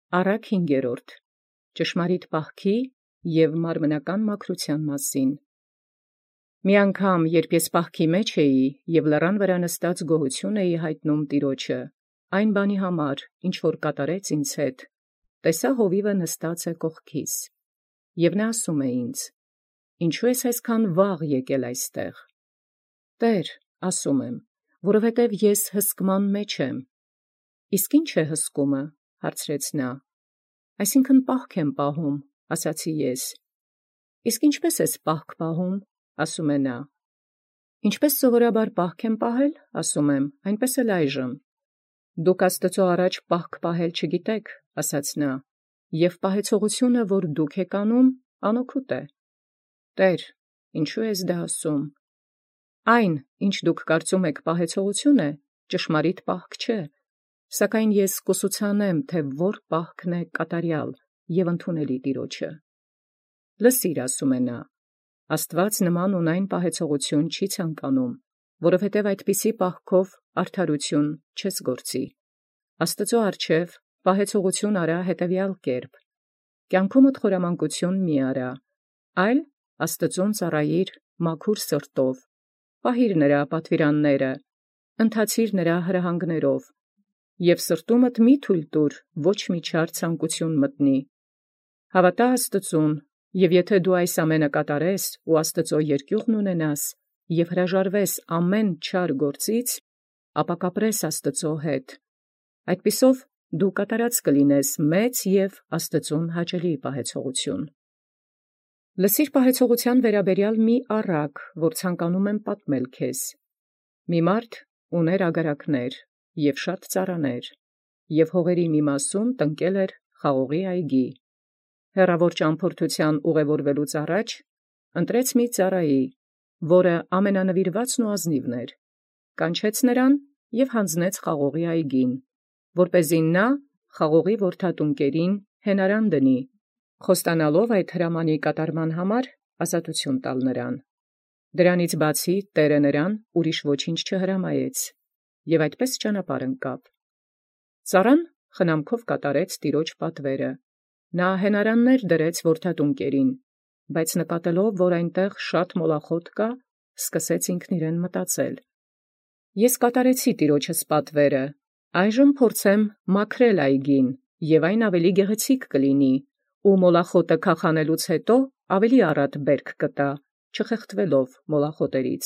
Առակ 5. Ճշմարիտ պահքի և մարմնական մաքրության մասին։ Մի անգամ, երբ ես պահքի մեջ էի և լեռան վրա նստած գոհություն էի հայտնում Տիրոջը, այն բանի համար, ինչ որ կատարեց ինձ հետ, տեսա հովիվը նստած է կողքիս, և նա ասում է ինձ. «Ինչու ես այսքան վաղ եկել այստեղ»։ «Տեր, ասում եմ, որովհետև ես հսկման մեջ եմ»։ «Իսկ ի՞նչ է հսկումը», հարցրեց նա։ «Այսինքն պահք եմ պահում», ասացի ես։ «Իսկ ինչպե՞ս ես պահք պահում», ասում է նա։ «Ինչպես սովորաբար պահք եմ պահել, ասում եմ, այնպես էլ այժմ»։ «Դուք Աստծո առաջ պահք պահել չգիտեք», ասաց նա, «և պահեցողությունը, որ դուք եք անում, անօգուտ է»։ «Տեր, ինչու ես դա ասում»։ «Այն, ինչ դուք կարծում եք պահեցողություն է, ճշմարիտ պահք չէ, սակայն ես կուսուցանեմ, թե որ պահքն է կատարյալ և ընդունելի Տիրոջը»։ «Լսիր, ասում է նա, Աստված նման ունայն պահեցողություն չի ցանկանում, որովհետև այդպիսի պահքով արդարություն չես գործի։ Աստծո առջև պահեցողություն արա հետևյալ կերպ. կյանքումդ խորամանկություն մի արա, այլ Աստծուն ծառայիր մաքուր սրտով, պահիր նրա պատվիրանները, ընթացիր նրա հրահանգներով, և սրտումդ մի թույլ տուր ոչ մի չար ցանկություն մտնի։ Հավատա Աստծուն, և եթե դու այս ամենը կատարես ու Աստծո երկյուղն ունենաս, և հրաժարվես ամեն չար գործից, ապա կապրես Աստծո հետ։ Այդպիսով դու կատարած կլինես մեծ և Աստծուն հաճելի պահեցողություն։ Լսիր պահեցողության վերաբերյալ մի առակ, որ ցանկանում եմ պատմել քեզ։ Մի մարդ ուներ ագարակներ և շատ ծառաներ, և հողերի մի մասում տնկել էր խաղողի այգի։ Հեռավոր ճամփորդության ուղևորվելուց առաջ ընտրեց մի ծառայի, որը ամենանվիրվածն ու ազնիվն էր, կանչեց նրան և հանձնեց խաղողի այգին, որպեսզի նա խաղողի որդատնկերին հենարան դնի, խոստանալով այդ հրամանի կատարման համար ազատություն տալ նրան։ Դրանից բացի Տէրը նրան ուրիշ ոչինչ չհրամայեց, և այդպես ճանապարհ ընկավ։ Ծառան խնամքով կատարեց Տիրոջ պատվերը։ Նա հենարաններ դրեց որդատնկերին, բայց նկատելով, որ այնտեղ շատ մոլախոտ կա, սկսեց ինքն իրեն մտածել. «Ես կատարեցի Տիրոջս պատվերը, այժմ փորձեմ մաքրել այգին, և այն ավելի գեղեցիկ կլինի, ու մոլախոտը քախանելուց հետո ավելի առատ բերք կտա, չխեղդվելով մոլախոտերից»։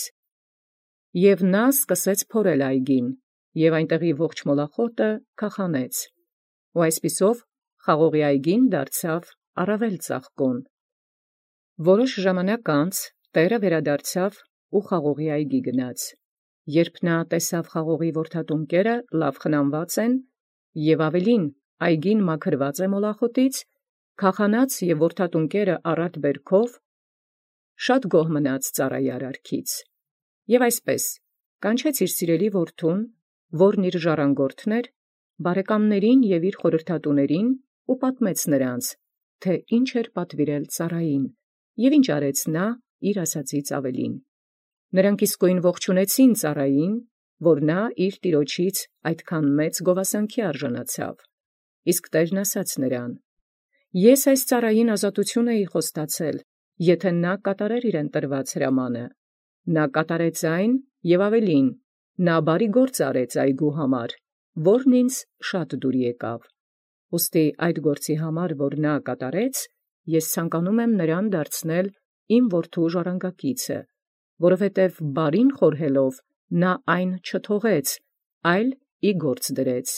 Եվ նա սկսեց փորել այգին, և այնտեղի ողջ մոլախոտը քախանեց, ու այսպիսով խաղողի այգին դարձավ առավել ծաղկուն։ Որոշ ժամանակ անց Տէրը վերադարձավ ու խաղողի այգի գնաց։ Երբ նա տեսավ խաղողի որդատնկերը լավ խնամված են, և ավելին այգին մաքրված է մոլախոտից, քախանած և որդատնկերը առատ բերքով, շատ գոհ մնաց ծառայի արարքից, և այսպես կանչեց իր սիրելի որդուն, որն իր ժառանգորդն էր, բարեկամներին և իր խորհրդատուներին, ու պատմեց նրանց, թե ինչ էր պատվիրել ծառային, և ինչ արեց նա իր ասածից ավելին։ Նրանք իսկույն ողջունեցին ծառային, որ նա իր տիրոջից այդքան մեծ գովասանքի արժանացավ։ Իսկ Տէրն ասաց նրան. «Ես այս ծառային ազատություն էի խոստացել, եթե նա կատարեր իրեն տրված հրամանը։ Նա կատարեց այն և ավելին, նա բարի գործ արեց այգու համար, որն ինձ շատ դուր եկավ։ Ուստի այդ գործի համար, որ նա կատարեց, ես ցանկանում եմ նրան դարձնել իմ որդու ժառանգակիցը, որովհետև բարին խորհելով նա այն չթողեց, այլ ի գործ դրեց»։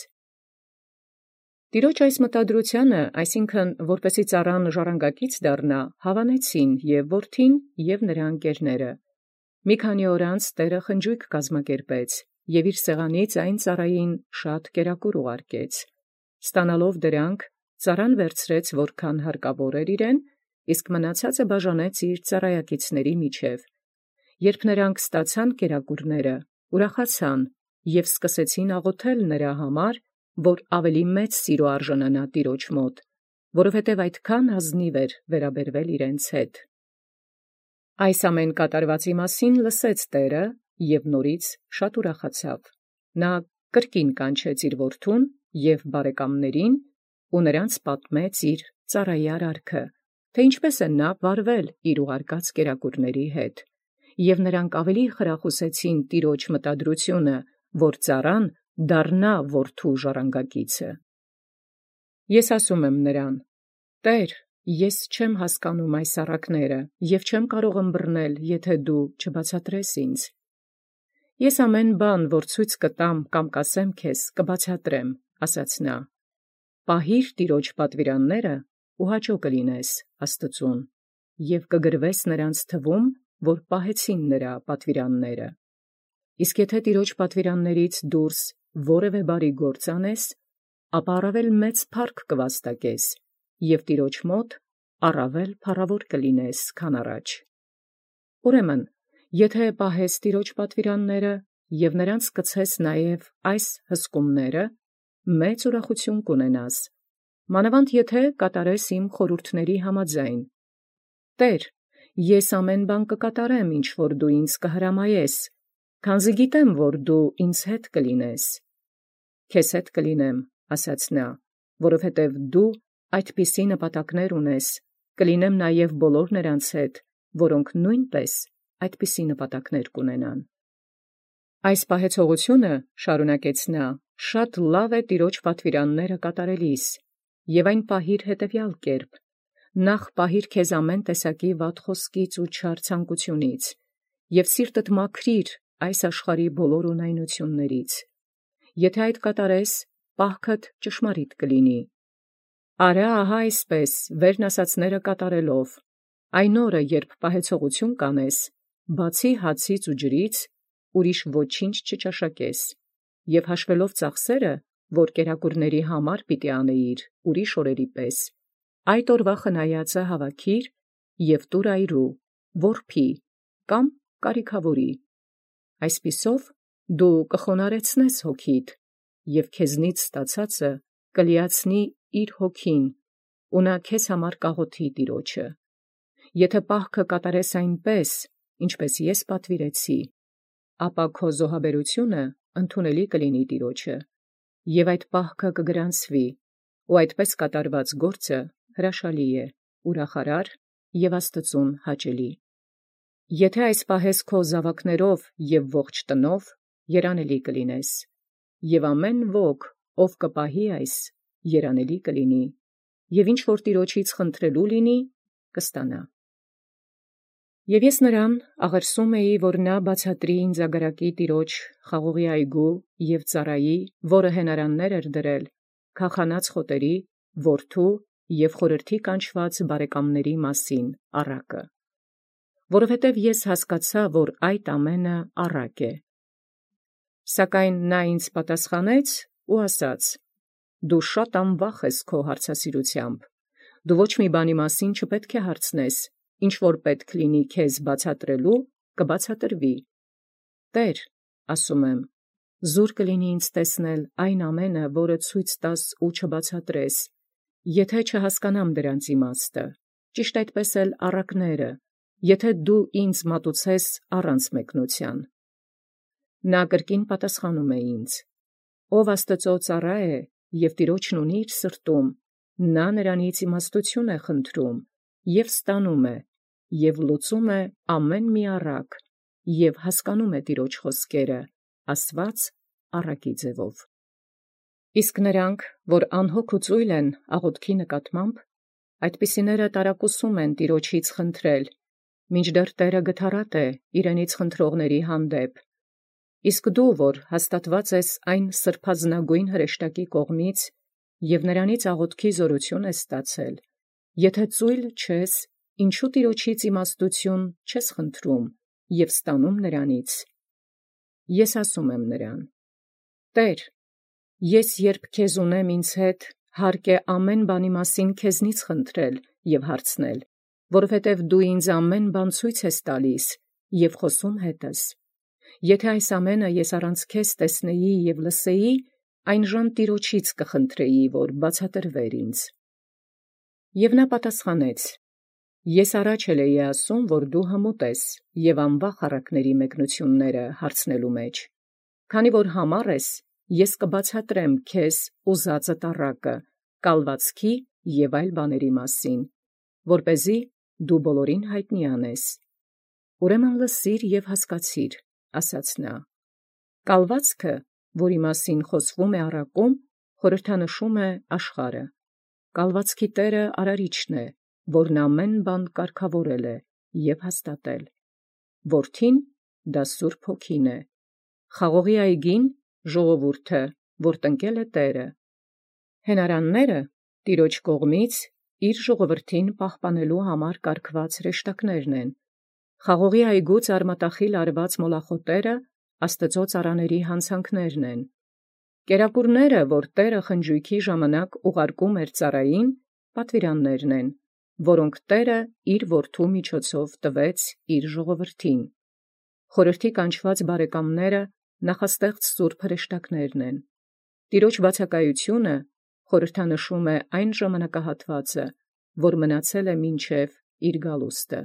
Տիրոջ այս մտադրությանը, այսինքն, որպեսզի ծառան ժառանգակից դառնա, հավանեցին և որդին, և նրա ընկերները։ Մի քանի օր անց Տէրը խնջույք կազմակերպեց և իր սեղանից այն ծառային շատ կերակուր ուղարկեց։ Ստանալով դրանք, ծառան վերցրեց որքան հարկավոր էր իրեն, իսկ մնացածը բաժանեց իր ծառայակիցների միջև։ Երբ նրանք ստացան կերակուրները, ուրախացան և սկսեցին աղոթել նրա համար, որ ավելի մեծ սիրո արժանանա Տիրոջ մոտ, որովհետև այդքան ազնիվ էր վերաբերվել իրենց հետ։ Այս ամեն կատարվածի մասին լսեց Տէրը և նորից շատ ուրախացավ։ Նա կրկին կանչեց իր որդուն և բարեկամներին ու նրանց պատմեց իր ծառայի արարքը, թե ինչպես է նա վարվել իր ուղարկած կերակուրների հետ, և նրանք ավելի խրախուսեցին տիրոջ մտադրությունը, որ ծառան դառնա որդու ժառանգակիցը։ Ես ասում եմ նրան. «Տեր, ես չեմ հասկանում այս առակները և չեմ կարող ըմբռնել, եթե դու չբացատրես ինձ»։ Ես ամեն բան, որ ցույց կտամ կամ կասեմ քեզ, կբացատրեմ, ասաց նա. պահիր տիրոջ պատվիրանները ու հաճո կլինես Աստծուն, և կգրվես նրանց թվում, որ պահեցին նրա պատվիրանները։ Իսկ եթե տիրոջ պատվիրաններից դուրս որևէ բարի գործ անես, ապա առավել մեծ փառք կվաստակես, և տիրոջ մոտ առավել փառավոր կլինես, քան առաջ։ Ուրեմն, եթե պահես տիրոջ պատվիրանները և նրանց կցես նաև այս հսկումները, մեծ ուրախություն կունենաս, մանավանդ եթե կատարես իմ խորհուրդների համաձայն։ Տեր, ես ամեն բան կկատարեմ, ինչ որ դու ինձ կհրամայես, քանզի գիտեմ, որ դու ինձ հետ կլինես։ Քեզ հետ կլինեմ, ասաց նա, որովհետև դու այդպիսի նպատակներ ունես, կլինեմ նաև բոլոր նրանց հետ, որոնք նույնպես այդպիսի նպատակներ կունենան։ Այս պահեցողությունը, շարունակեց նա, շատ լավ է տիրոջ պատվիրանները կատարելիս, և այն պահիր հետևյալ կերպ. նախ պահիր քեզ ամեն տեսակի վատ խոսքից ու չար ցանկությունից, և սիրտդ մաքրիր այս աշխարհի բոլոր ունայնություններից։ Եթե այդ կատարես, պահքդ ճշմարիտ կլինի։ Արա ահա այսպես, վերն ասածները կատարելով, այն օրը, երբ պահեցողություն կանես, բացի հացից ու ջրից, ուրիշ ոչինչ չճաշակես, և հաշվելով ծախսերը, որ կերակուրների համար պիտի անեիր ուրիշ օրերի պես, այդ օրվա խնայածը հավաքիր և տուր այրու, որբի կամ կարիքավորի։ Այսպիսով դու կխոնարհեցնես հոգիդ, և քեզնից ստացածը կլիացնի իր հոգին, ու նա քեզ համար կաղոթի տիրոջը։ Եթե պահքը կատարես այնպես, ինչպես ես պատվիրեցի, ապա քո զոհաբերությունը ընդունելի կլինի տիրոջը, և այդ պահքը կգրանցվի, ու այդպես կատարված գործը հրաշալի է, ուրախարար և Աստծուն հաճելի։ Եթե այս պահես քո զավակներով և ողջ տնով, երանելի կլինես, և ամեն ոք, ով կպահի այս, երանելի կլինի, և ինչ որ տիրոջից խնդրելու լինի, կստանա։ Եվ ես նրան աղերսում էի, որ նա բացատրի ինձ ագարակի տիրոջ խաղողի այգու և ծառայի, որը հենարաններ էր դրել, քախանած խոտերի, որդու և խորհրդի կանչված բարեկամների մասին առակը, որովհետև ես հասկացա, որ այդ ամենը առակ է։ Սակայն նա ինձ պատասխանեց ու ասաց. «Դու շատ անվախ ես քո հարցասիրությամբ, դու ոչ մի բանի մասին չպետք է հարցնես, ինչ որ պետք լինի քեզ բացատրելու, կբացատրվի։ Տեր, ասում եմ, զուր կլինի ինձ տեսնել այն ամենը, որը ցույց տաս ու չբացատրես, եթե չհասկանամ դրանց իմաստը, ճիշտ այդպես էլ առակները, եթե դու ինձ մատուցես առանց մեկնության»։ Նա կրկին պատասխանում է ինձ. «Ով Աստծո ծառա է և տիրոջն ունի իր սրտում, նա նրանից իմաստություն է խնդրում և ստանում է, և լուծում է ամեն մի առակ, և հասկանում է տիրոջ խոսքերը, ասված առակի ձևով»։ Իսկ նրանք, որ անհոգ ու ծույլ են աղոթքի նկատմամբ, այդպիսիները տարակուսում են տիրոջից խնդրել, մինչդեռ Տերը գթառատ է իրենից խնդրողների հանդեպ։ Իսկ դու, որ հաստատված ես այն սրբազնագույն հրեշտակի կողմից և նրանից աղոթքի զորություն ես ստացել, եթե ծույլ չես, ինչու տիրոջից իմաստություն չես խնդրում և ստանում նրանից։ Ես ասում եմ նրան. «Տեր, ես երբ քեզ ունեմ ինձ հետ, հարկ է ամեն բանի մասին քեզնից խնդրել և հարցնել, որովհետև դու ինձ ամեն բան ցույց ես տալիս և խոսում հետս։ Եթե այս ամենը ես առանց քեզ տեսնեի և լսեի, այնժամ տիրոջից կխնդրեի, որ բացատրվեր ինձ»։ Եվ նա պատասխանեց. «Ես առաջ էլ էի ասում, որ դու հմուտ ես և անվախ առակների մեկնությունները հարցնելու մեջ։ Քանի որ համառ ես, ես կբացատրեմ քեզ ուզածդ առակը, կալվածքի և այլ բաների մասին, որպեսզի դու բոլորին հայտնի անես։ Ուրեմն լսիր և հասկացիր, ասաց նա. կալվածքը, որի մասին խոսվում է առակում, խորհրդանշում է աշխարհը։ Կալվածքի տերը արարիչն է, որն ամեն բան կարգավորել է և հաստատել։ Որդին դա Սուրբ Հոգին է։ Խաղողի այգին ժողովուրդը, որ տնկել է Տերը։ Հենարանները Տիրոջ կողմից իր ժողովրդին պահպանելու համար կարգված հրեշտակներն են։ Խաղողի այգուց արմատախիլ արված մոլախոտերը Աստծո ծառաների հանցանքներն են։ Կերակուրները, որ Տերը խնջույքի ժամանակ ուղարկում էր ծառային, պատվիրաններն են, որոնք Տերը իր որդու միջոցով տվեց իր ժողովրդին։ Խորհրդի կանչված բարեկամները նախաստեղծ սուրբ հրեշտակներն են։ Տիրոջ բացակայությունը խորհրդանշում է այն ժամանակահատվածը, որ մնացել է մինչև իր գալուստը։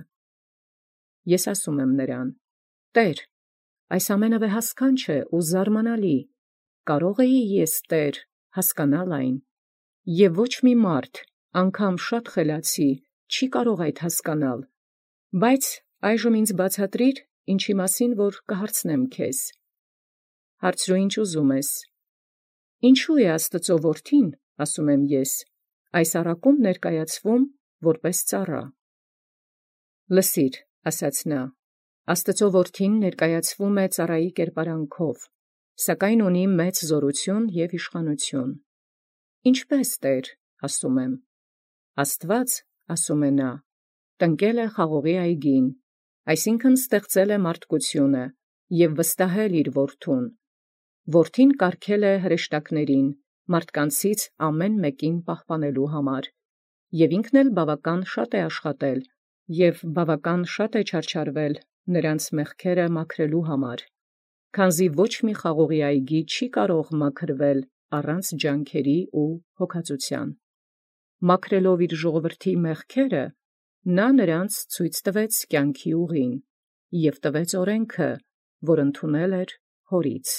Ես ասում եմ նրան. Տեր, այս ամենը վեհասքանչ է ու զարմանալի, կարո՞ղ էի ես, Տեր, հասկանալ այն, և ոչ մի մարդ, անգամ շատ խելացի, չի կարող այդ հասկանալ, բայց այժմ ինձ բացատրիր, ինչի մասին որ կհարցնեմ քեզ։ Հարցրու ինչ ուզում ես։ Ինչու է Աստծո որդին, ասում եմ ես, այս առակում ներկայացվում որպես ծառա։ Լսիր, ասաց նա, Աստծո որդին ներկայացվում է ծառայի կերպարանքով, սակայն ունի մեծ զորություն և իշխանություն։ Ինչպե՞ս, Տեր, ասում եմ։ Աստված, ասում է նա, տնկել է խաղողի այգին, այսինքն ստեղծել է մարդկությունը և վստահել իր որդուն։ Որդին կարգել է հրեշտակներին, մարդկանցից ամեն մեկին պահպանելու համար, և ինքն էլ բավական շատ է աշխատել, և բավական շատ է չարչարվել նրանց մեղքերը մաքրելու համար, քանզի ոչ մի խաղողի այգի չի կարող մաքրվել առանց ջանքերի ու հոգածության։ Մաքրելով իր ժողովրդի մեղքերը, նա նրանց ցույց տվեց կյանքի ուղին և տվեց օրենքը, որ ընդունել էր հորից։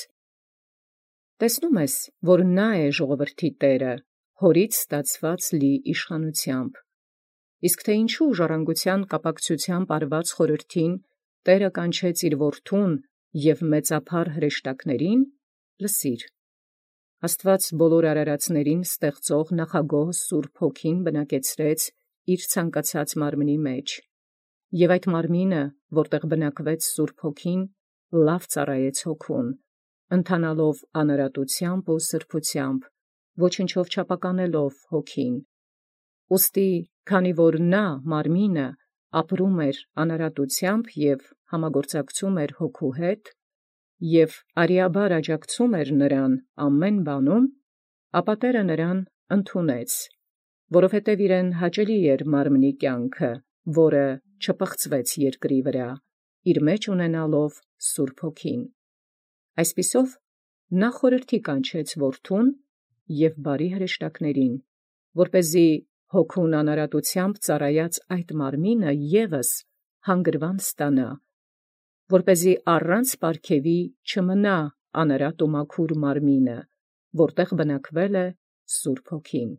Տեսնում ես, որ նա է ժողովրդի տերը, հորից ստացված լի իշխանությամբ։ Իսկ թե ինչու ժառանգության կապակցությամբ արված խորհրդին Տերը կանչեց իր որդուն և մեծափառ հրեշտակներին, լսիր։ Աստված բոլոր արարածներին ստեղծող նախագոհ Սուրբ Հոգին բնակեցրեց իր ցանկացած մարմնի մեջ, և այդ մարմինը, որտեղ բնակվեց Սուրբ Հոգին, լավ ծառայեց Հոգուն, ընթանալով անարատությամբ ու սրբությամբ, ոչնչով չապականելով Հոգին։ Ուստի, քանի որ նա, մարմինը, ապրում էր անարատությամբ և համագործակցում էր Հոգու հետ, և արիաբար աջակցում էր նրան ամեն բանում, ապա Տերը նրան ընդունեց, որովհետև իրեն հաճելի էր մարմնի կյանքը, որը չպղծվեց երկրի վրա, իր մեջ ունենալով Սուրբ Հոգին։ Այսպիսով, նա խորհրդի կանչեց որդուն և բարի հրեշտակներին, որպեսզի Հոգուն անարատությամբ ծառայած այդ մարմինը ևս հանգրվան ստանա, որպեսզի առանց պարգևի չմնա անարատ ու մաքուր մարմինը, որտեղ բնակվել է Սուրբ Հոգին։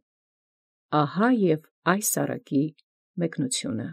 Ահա և այս առակի մեկնությունը։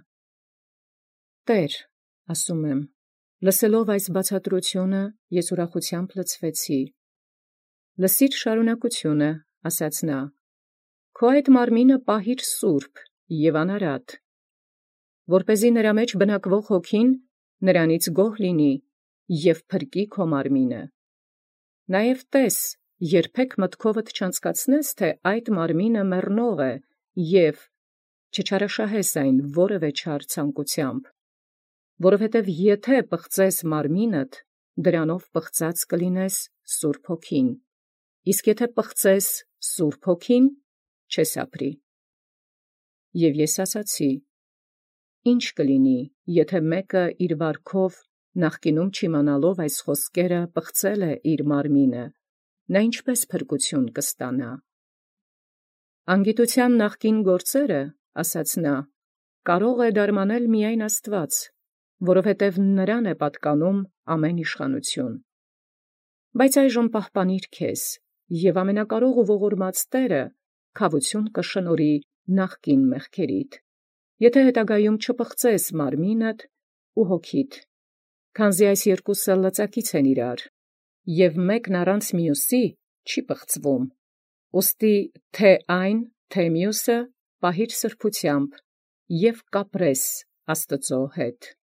Տեր, ասում եմ, լսելով այս բացատրությունը, ես ուրախությամբ լցվեցի։ Լսիր շարունակությունը, ասաց նա, քո այդ մարմինը պահիր սուրբ և անարատ, որպեսզի նրա մեջ բնակվող Հոգին նրանից գոհ լինի և փրկի քո մարմինը։ Նաև տես, երբեք մտքովդ չանցկացնես, թե այդ մարմինը մեռնող է և չչարաշահես այն որևէ չար ցանկությամբ, որովհետև եթե պղծես մարմինդ, դրանով պղծած կլինես Սուրբ Հոգին, իսկ եթե պղծես Սուրբ Հոգին, չես ապրի։ Եվ ես ասացի. Ինչ կլինի, եթե մեկը իր վարքով նախկինում չիմանալով այս խոսքերը պղծել է իր մարմինը, նա ինչպես փրկություն կստանա։ Անգիտության նախկին գործերը, ասաց նա, կարող է դարմանել միայն Աստված, որովհետև նրան է պատկանում ամեն իշխանություն։ Բայց այժմ պահպանիր քեզ, և ամենակարող ու ողորմած Տերը քավություն կշնորի նախկին մեղքերիդ, եթե հետագայում չպղծես մարմինդ ու հոգիդ, քանզի այս երկուսը լծակից են իրար, և մեկն առանց մյուսի չի պղծվում, ուստի թե այն, թե մյուսը պահիր սրբութեամբ և կապրես Աստուծոյ հետ։